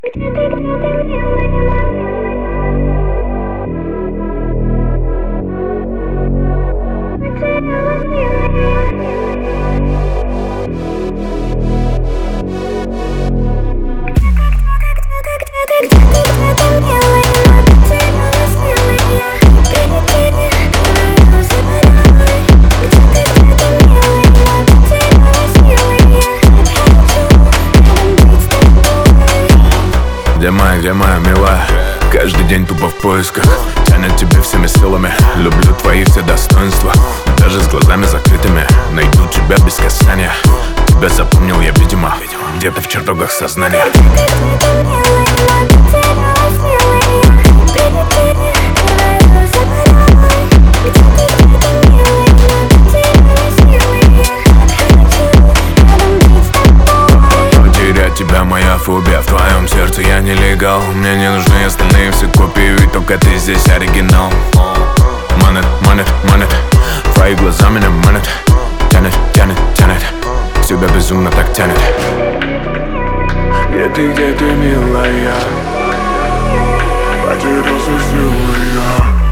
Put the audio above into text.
Где моя милая? Каждый день тупо в поисках. Тянет тебе всеми силами. Люблю твои все достоинства. Даже с глазами закрытыми найду тебя без касания. Тебя запомнил я, видимо, где-то в чертогах сознания. Тебя моя фобия, в твоем сердце я нелегал. Мне не нужны остальные все копии, ведь только ты здесь оригинал. Манит, манит, манит, твои глаза меня манят. Тянет, тянет, тянет, тебя безумно так тянет. Где ты, милая? Потерялся, силой я.